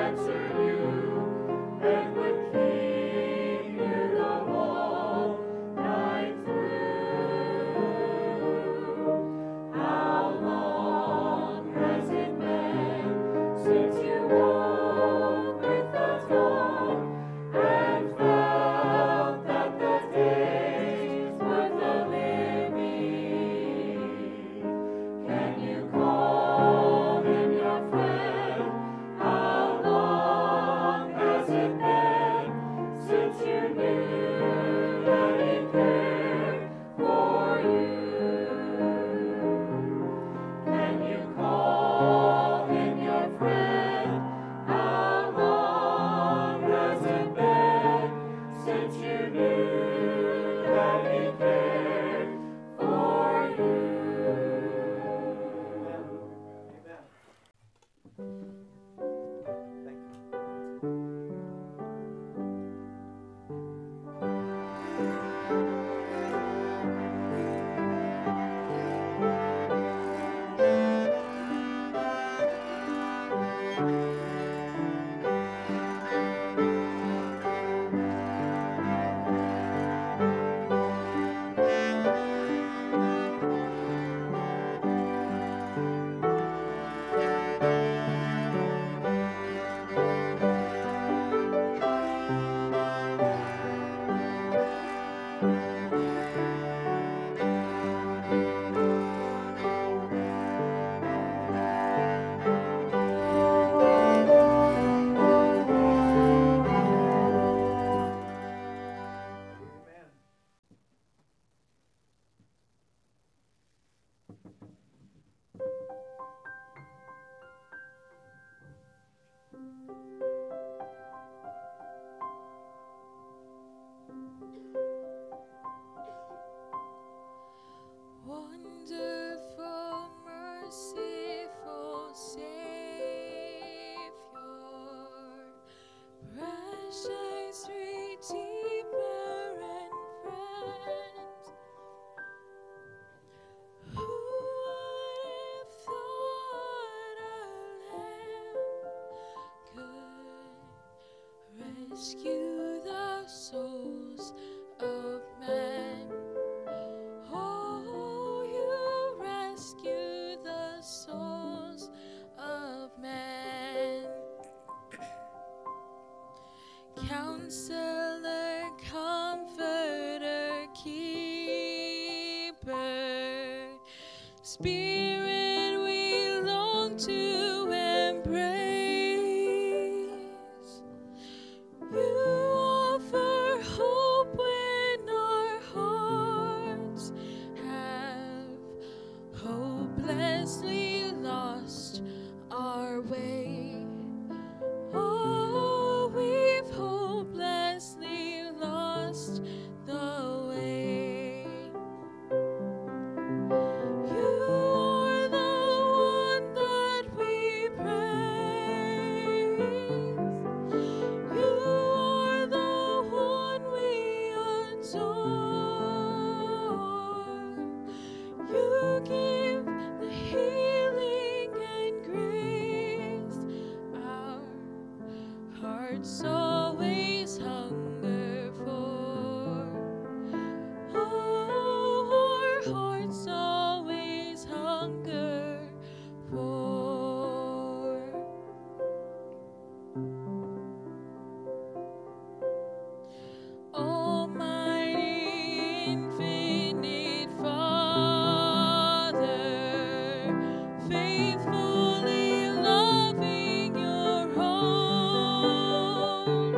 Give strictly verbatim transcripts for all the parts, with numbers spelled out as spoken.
Rescue the souls of men. Oh, you rescue the souls of men. Counselor, comforter, keeper, Spirit we long to embrace. You offer hope when our hearts have hopelessly lost our way. Oh, we've hopelessly lost the way. You are the one that we praise. You are the one we adore. You give the healing and grace our hearts always hunger for. Oh, our hearts always hunger for. Almighty, infinite Father, faithfully loving your own,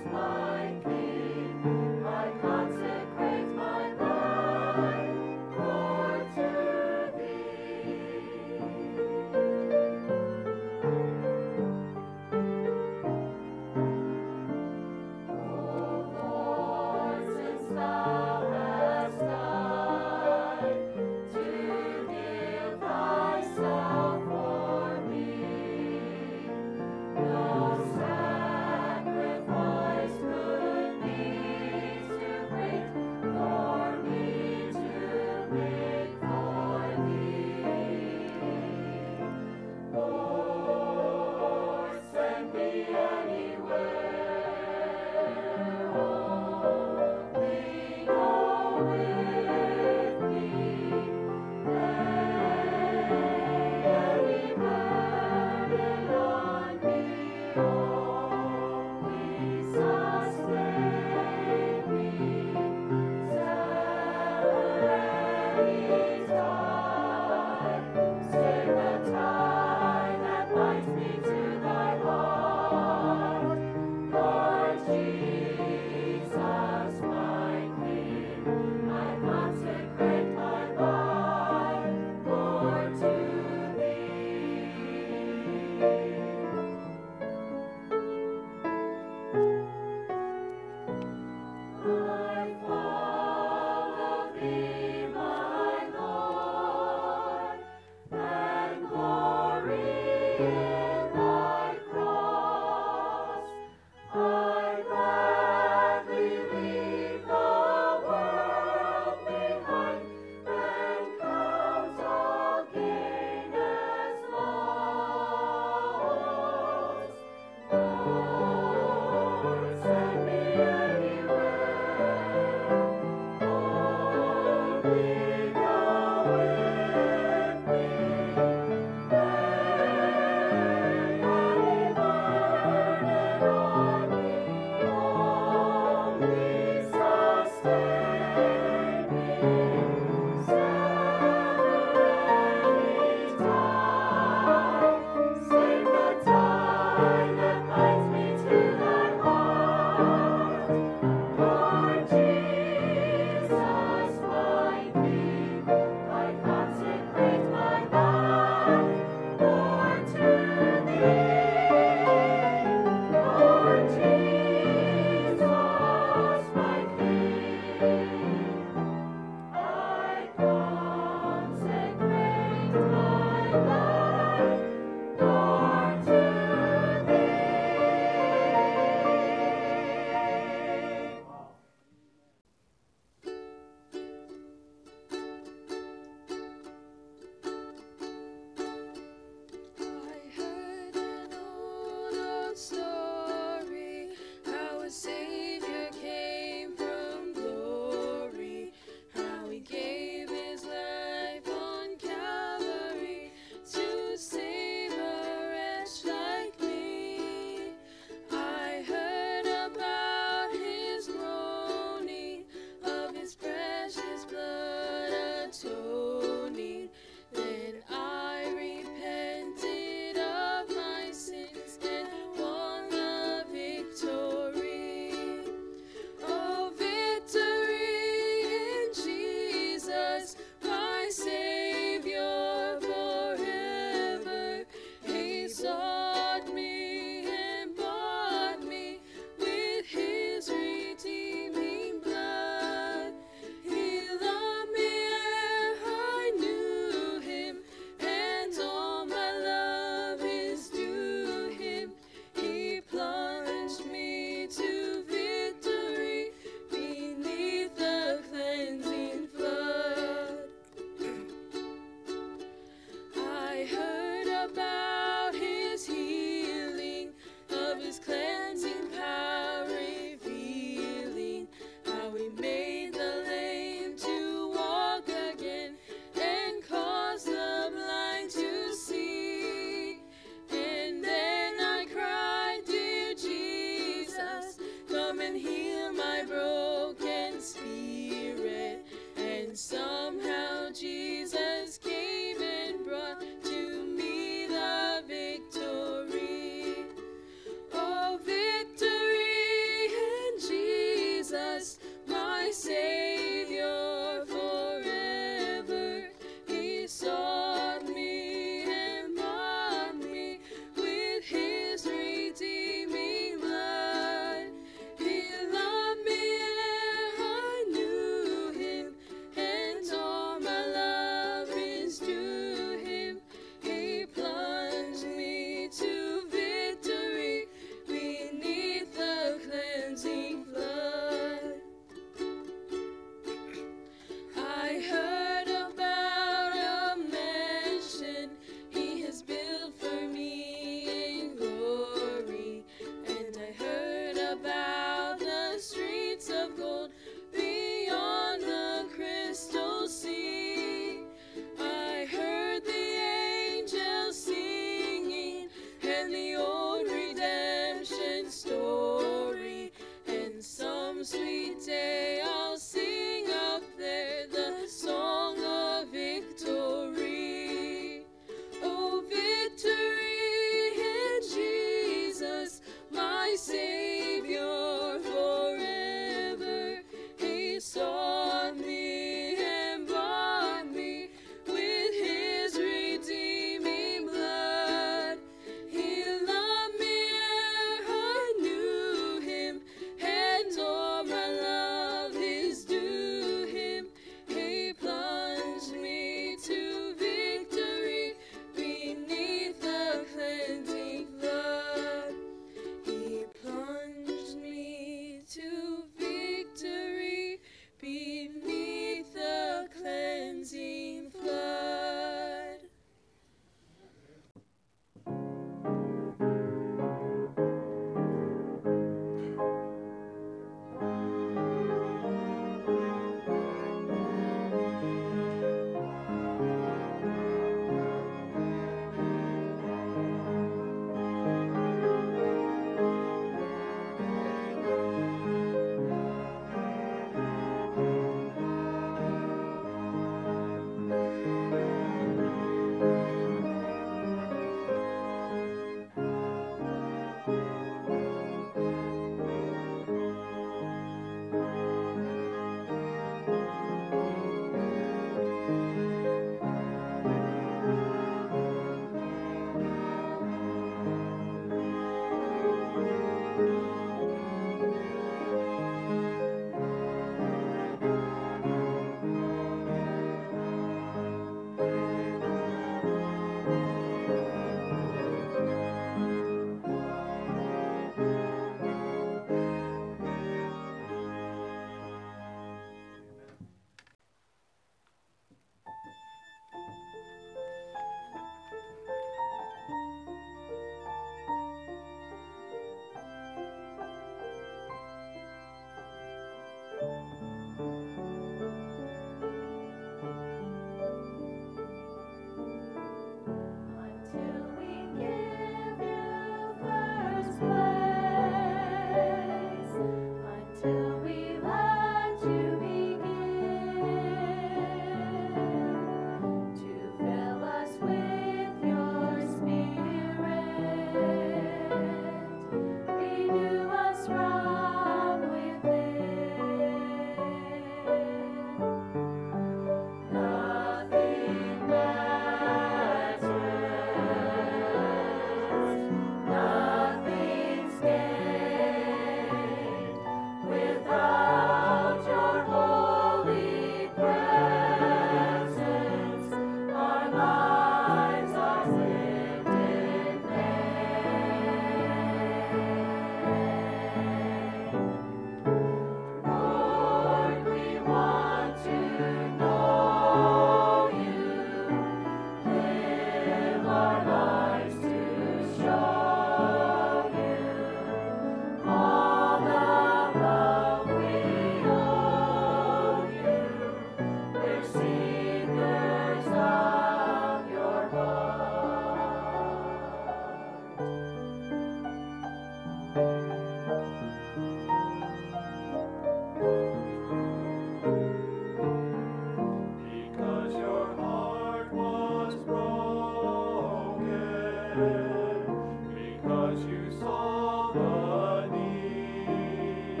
because you saw the need.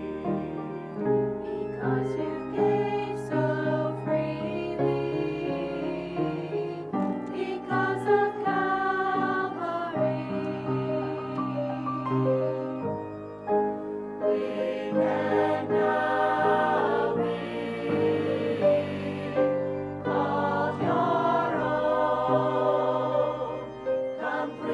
Because you gave so freely, because of Calvary, we can now be called your own, complete.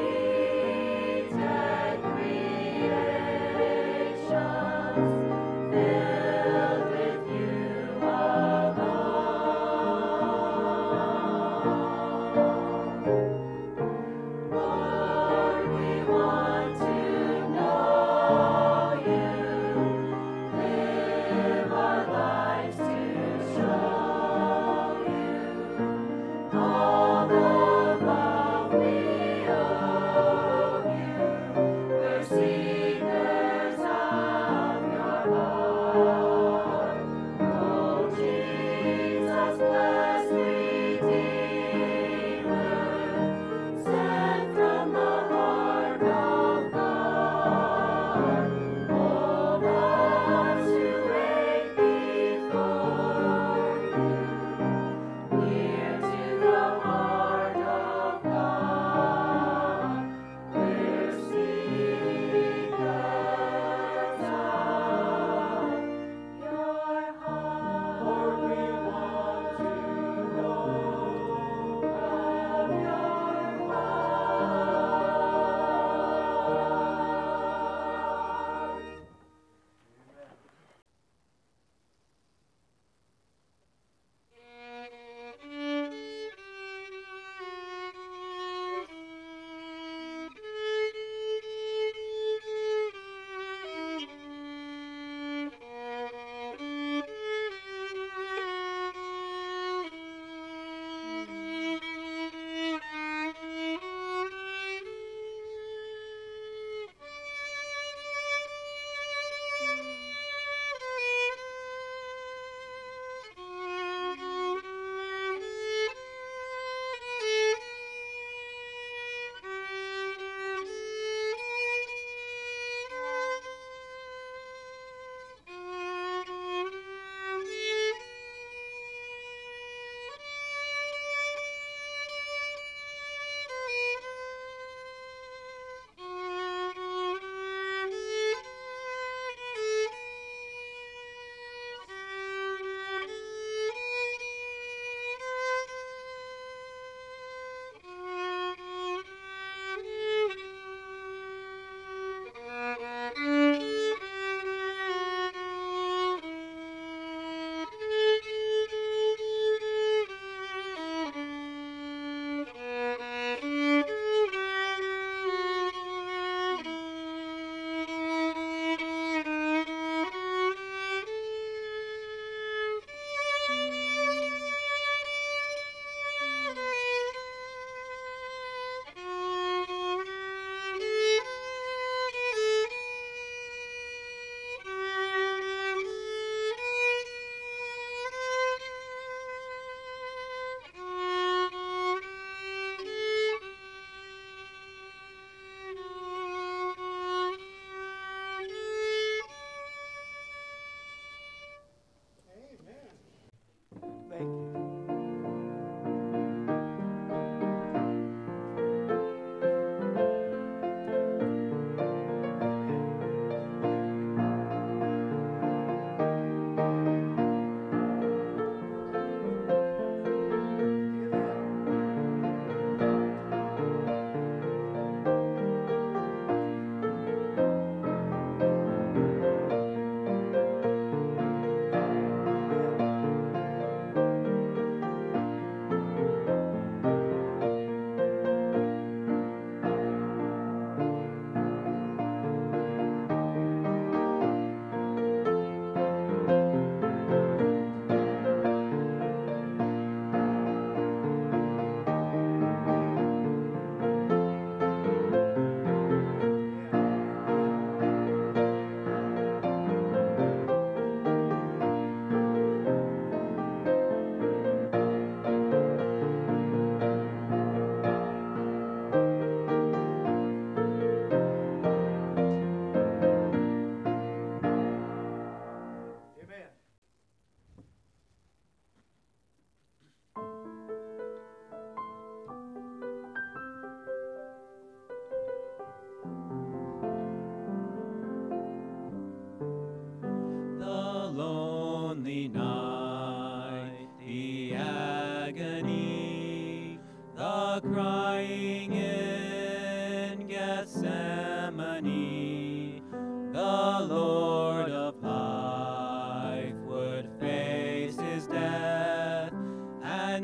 Kneeling in Gethsemane, the Lord of life would face his death, and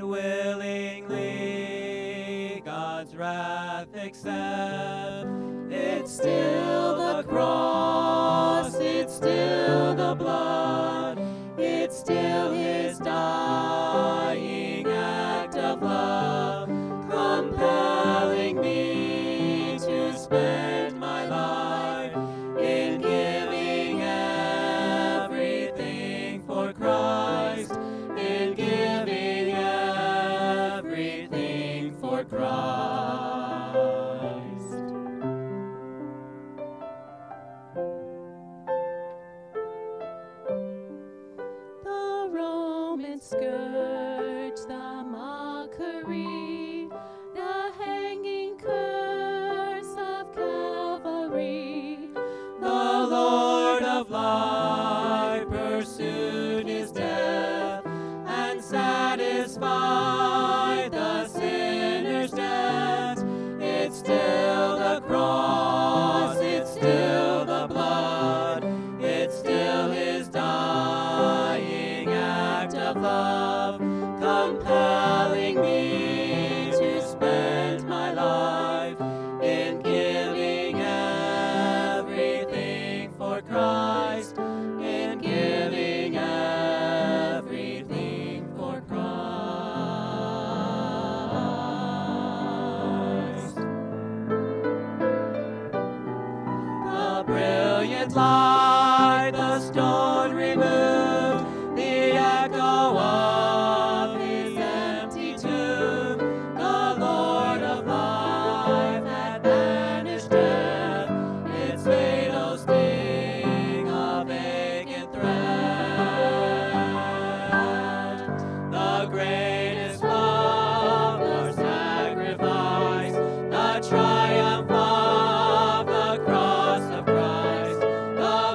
willingly God's wrath accept. It's still the cross, it's still the blood, it's still his dying act of love, compelling me to spend my life in giving everything for Christ, in giving everything for Christ. The Roman scourge, the mockery, the hanging curse of Calvary. The Lord of life pursued his death and satisfied the sinner's debt. It's still the cross, it's still the blood, it's still his dying act of love, compelling me to spend my life in giving everything for Christ, in giving everything for Christ. The brilliant light, the stone removed, the echo of his empty tomb. The Lord of life had banished death, its fatal sting, a vacant threat. The greatest love or sacrifice, the triumph of the cross of Christ, the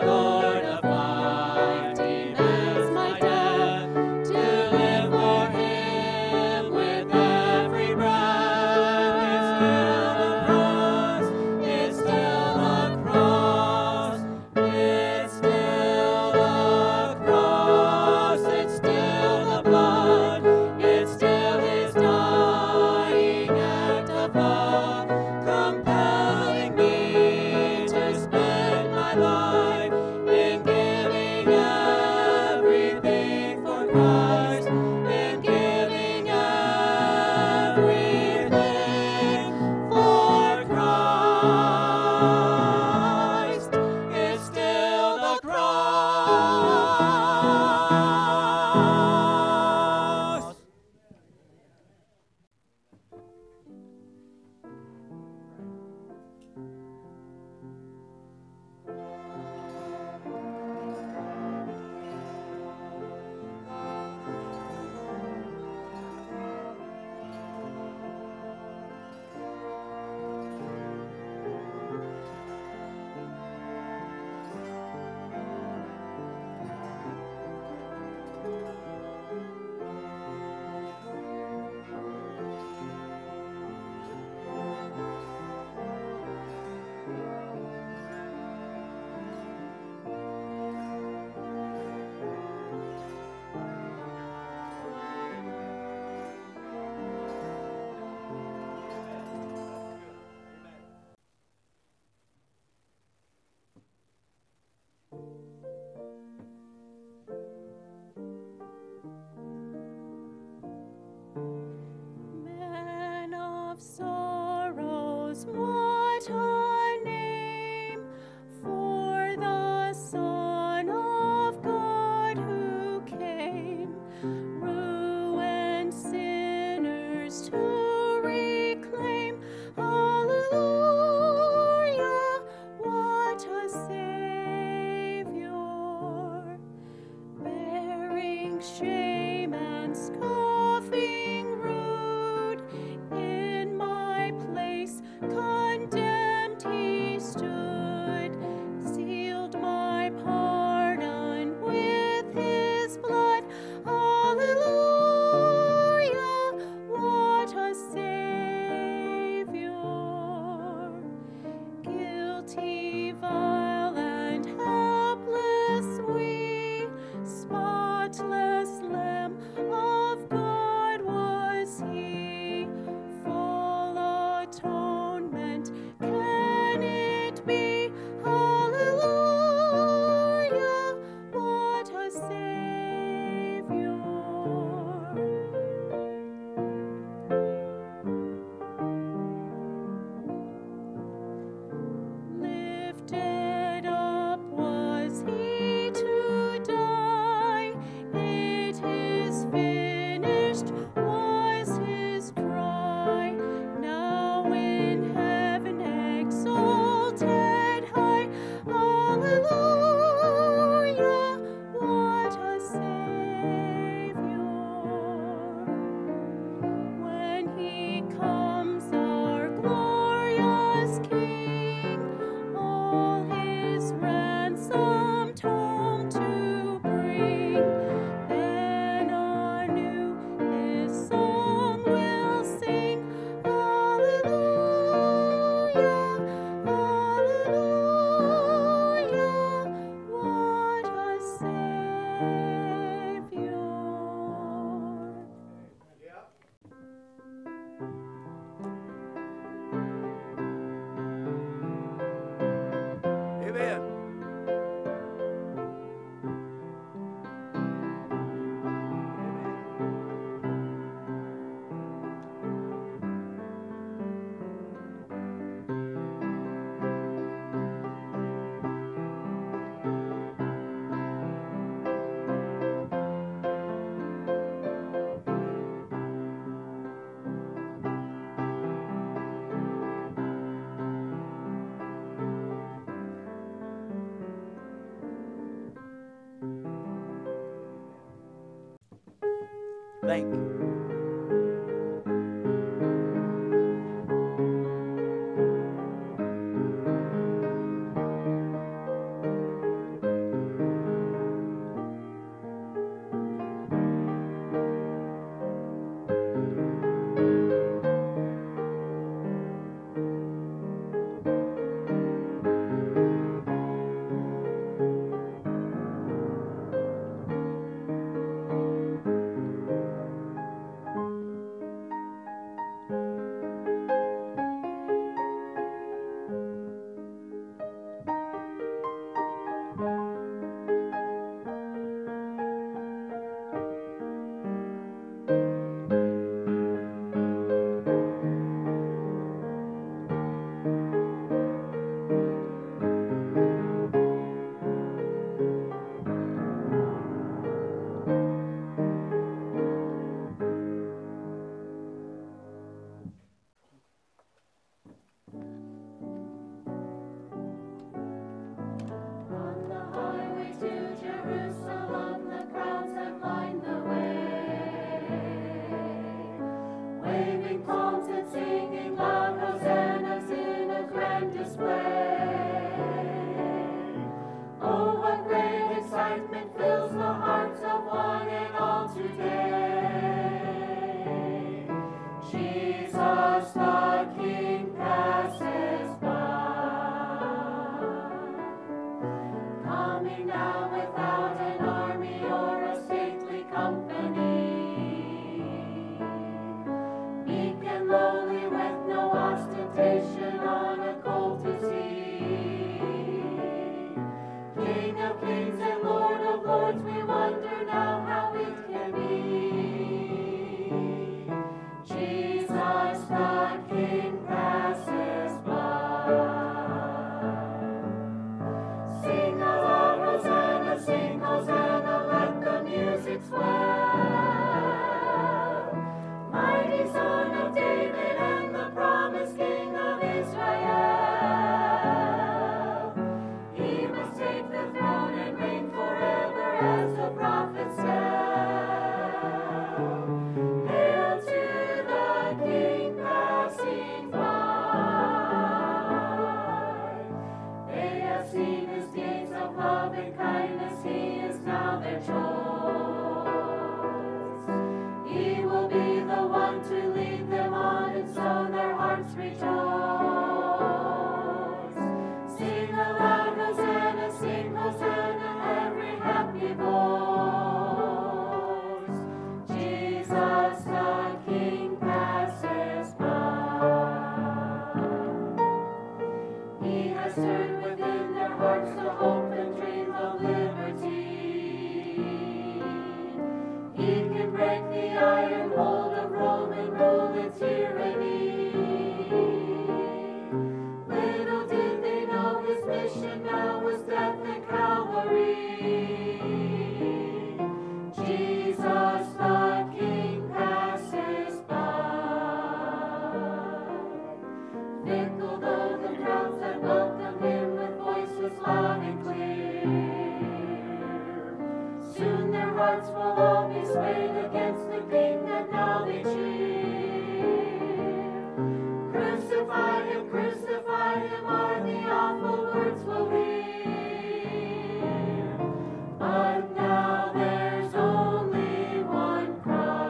Thank you. On the highway to Jerusalem, the crowds have lined the way, waving palms and singing loud hosannas in a grand display. Oh, what great excitement fills the hearts of one and all today. Jesus the King passes by, coming now without an army or a stately company, meek and lowly with no ostentation on a colt to see. King of kings and Lord of lords, we wonder now how it can be. Jesus the King passes by. Sing aloud, Hosanna, sing Hosanna, let the music swell. Mighty Son of David and the promised King of Israel. He must take the throne and reign forever as the prophets tell. Hail to the King passing by. They have seen his deeds of love and kindness, he is now their choice. He will be the one to lead them on, and so their hearts rejoice. Sing aloud, Hosanna, sing Hosanna, every happy voice. Jesus the King passes by. He has stirred within their hearts the hope and dream of liberty. He can break the iron hold of Rome and rule its tyranny. Little did they know his mission now was death at Calvary. Jesus the King passes by. Fickle though the crowds that welcome him with voices loud and clear, soon their hearts will all be swayed against the King that now they cheer. Crucify him, crucify him, are the awful words we'll hear. But now there's only one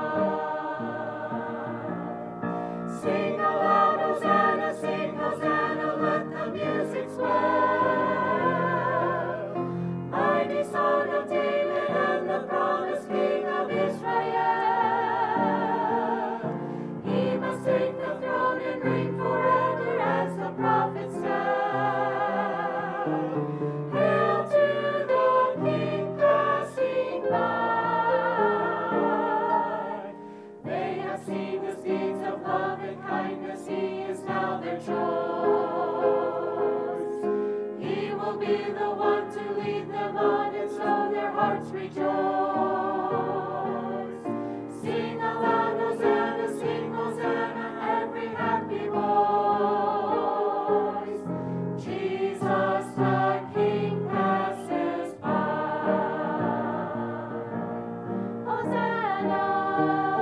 cry. Sing aloud, Hosanna, sing Hosanna, let the music swell. Mighty Son of David and the promised King of Israel. He must take the throne and reign forever as the prophets tell. Hail to the King passing by. They have seen his deeds of love and kindness, he is now their choice. He will be the one to lead them on, and so their hearts rejoice. Sing aloud, Hosanna, sing Hosanna, every happy voice. Jesus the King passes by. Hosanna,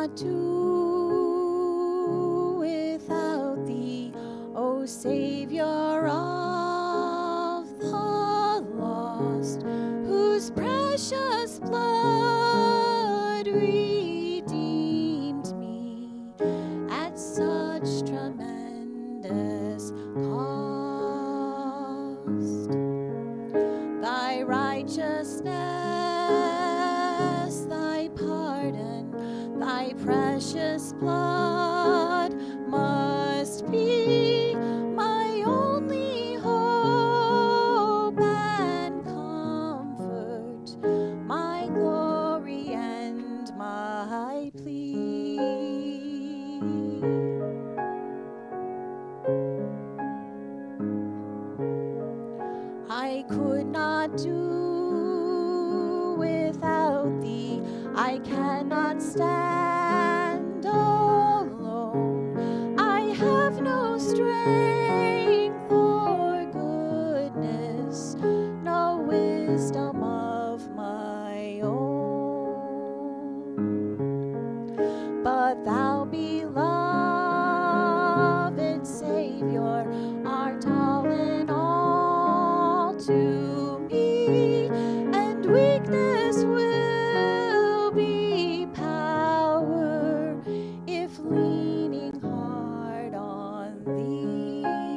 not do without thee, O Savior of the lost, whose precious blood redeemed me at such tremendous cost. Thy righteousness, thy pardon, thy precious blood must be my only hope and comfort, my glory and my plea. I could not do without thee, I cannot stand alone. I have no strength or goodness, no wisdom of my own. But thou, beloved Savior, art all in all to me, and weakness will be power if leaning hard on thee.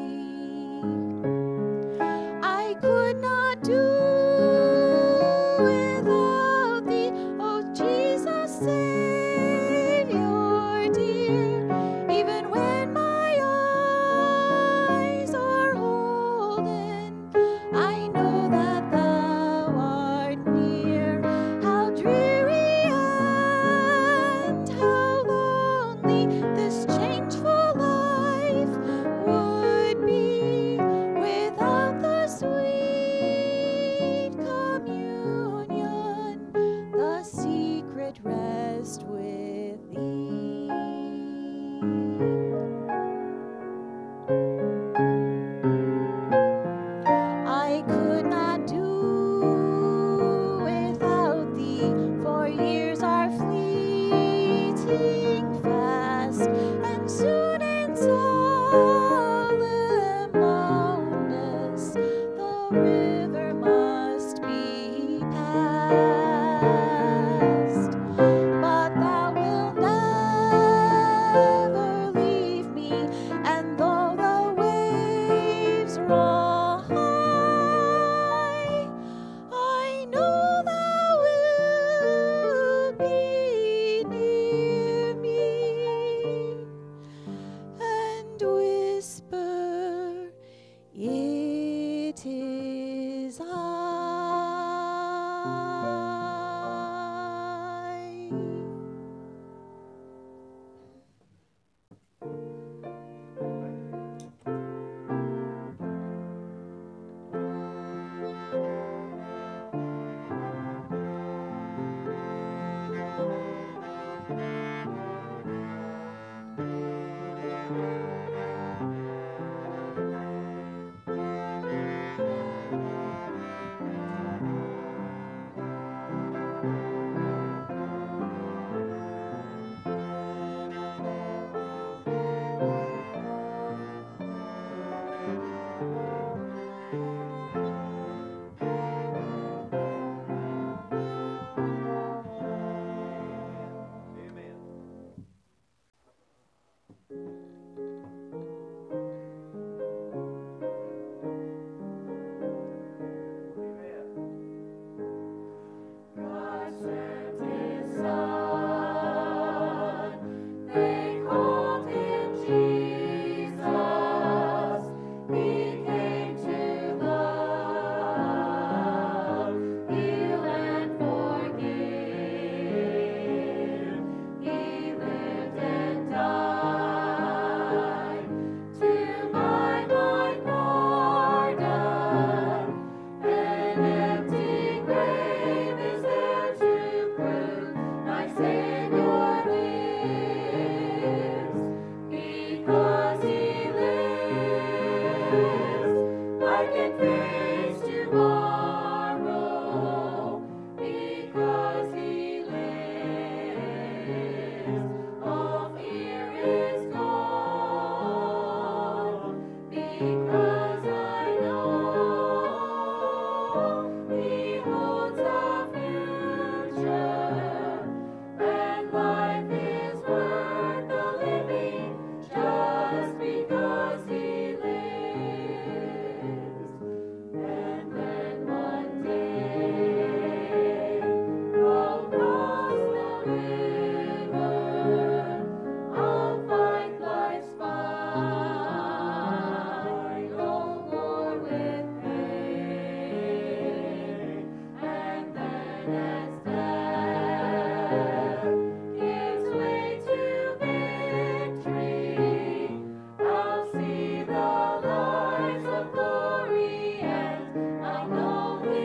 as death gives way to victory, I'll see the lights of glory, and I know He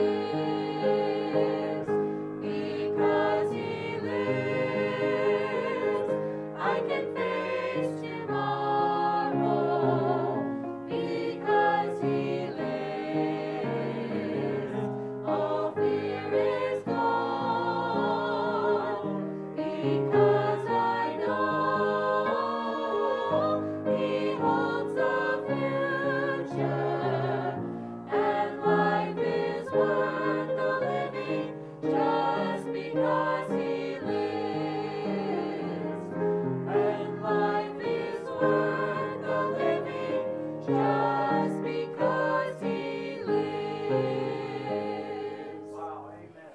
lives. Because He lives, I can face tomorrow. Because He lives, all fear is gone. Because I know He holds the future, and life is worth the living just because He lives. And life is worth the living just because He lives. Wow, amen.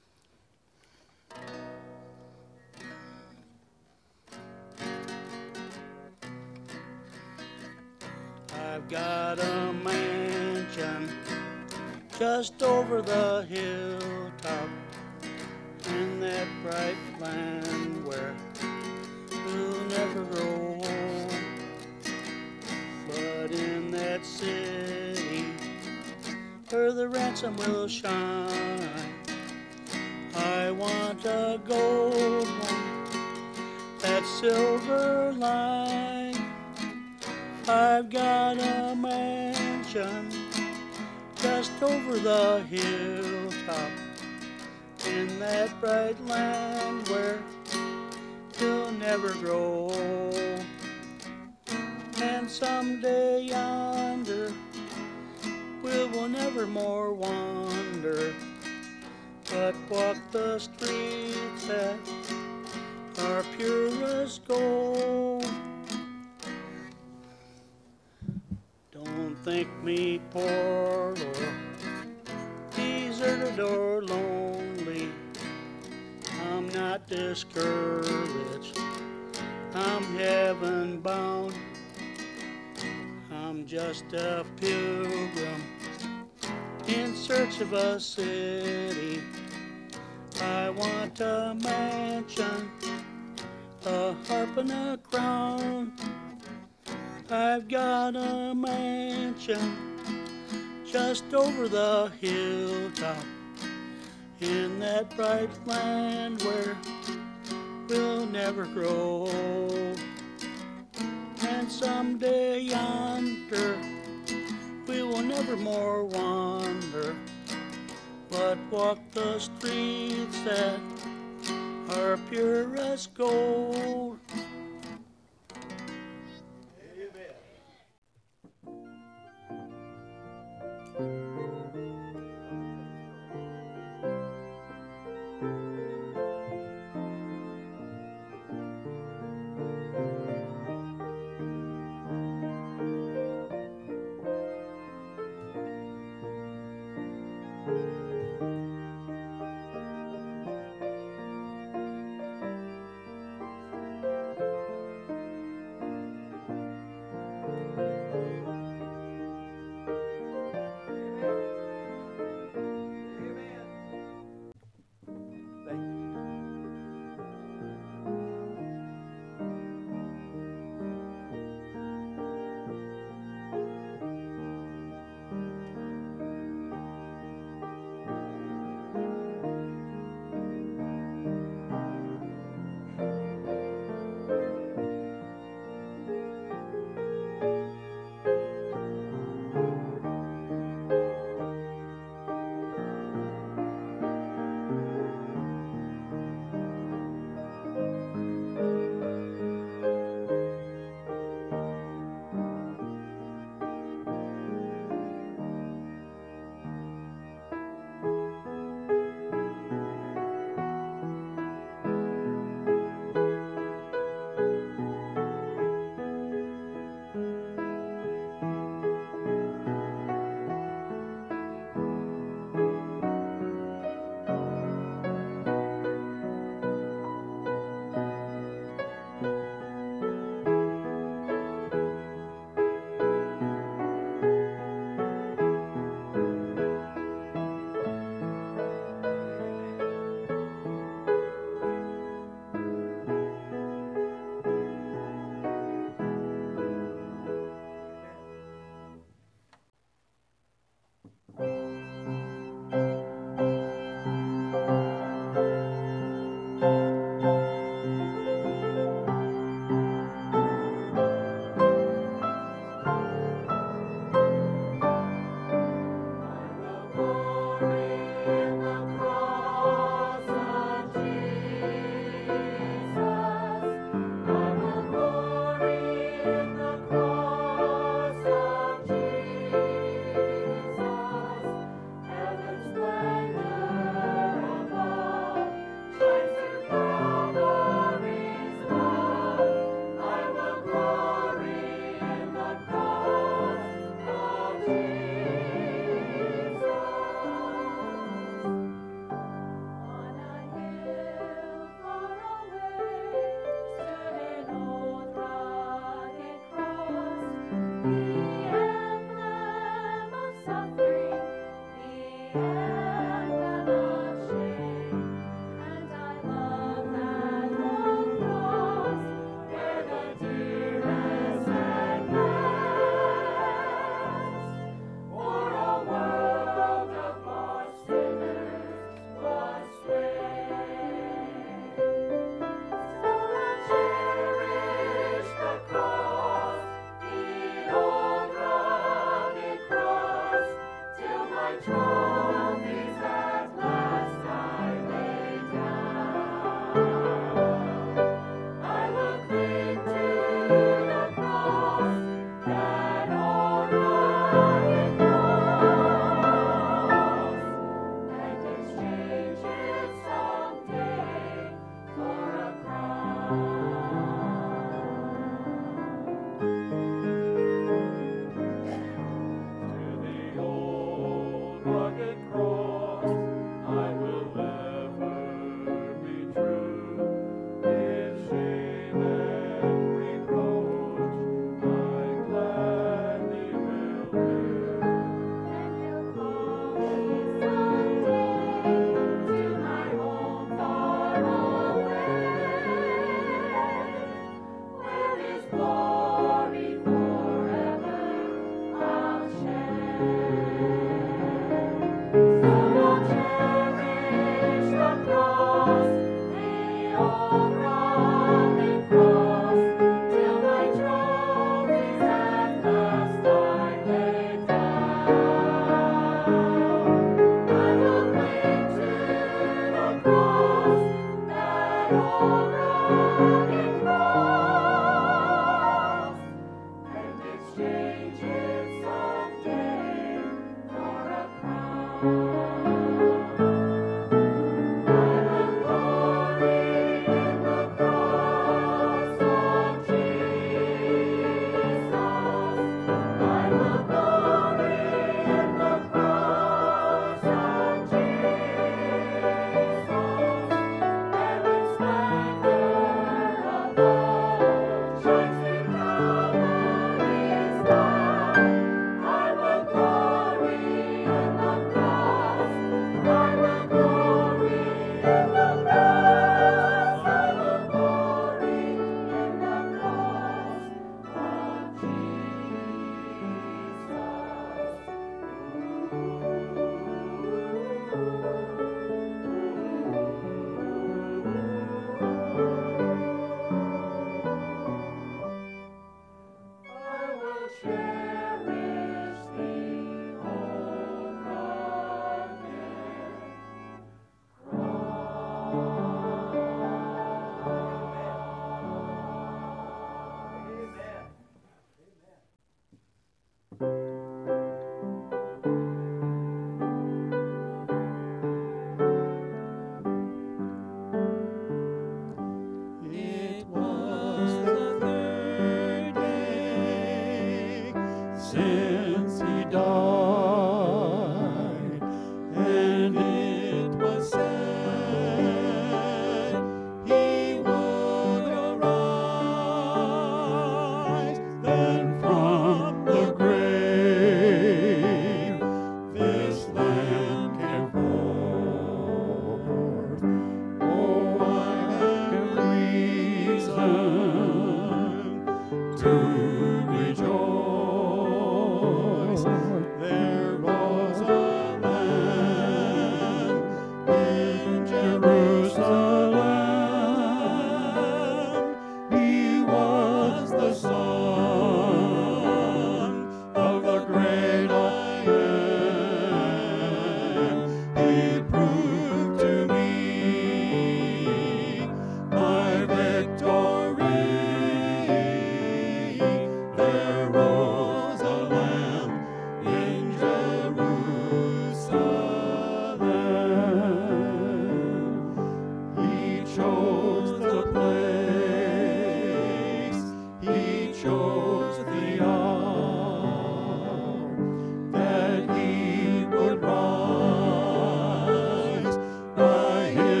I've got a mansion just over the hilltop in that bright land where we'll never grow old. But in that city where the ransom will shine, I want a gold one, that silver line. I've got a mansion just over the hilltop in that bright land where you'll never grow old. And someday yonder we will never more wander, but walk the streets that are pure as gold. Don't think me poor or deserted or lonely. I'm not discouraged. I'm heaven bound. I'm just a pilgrim in search of a city. I want a mansion, a harp and a crown. I've got a mansion just over the hilltop in that bright land where we'll never grow old. And someday yonder we will never more wander, but walk the streets that are pure as gold.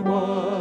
one.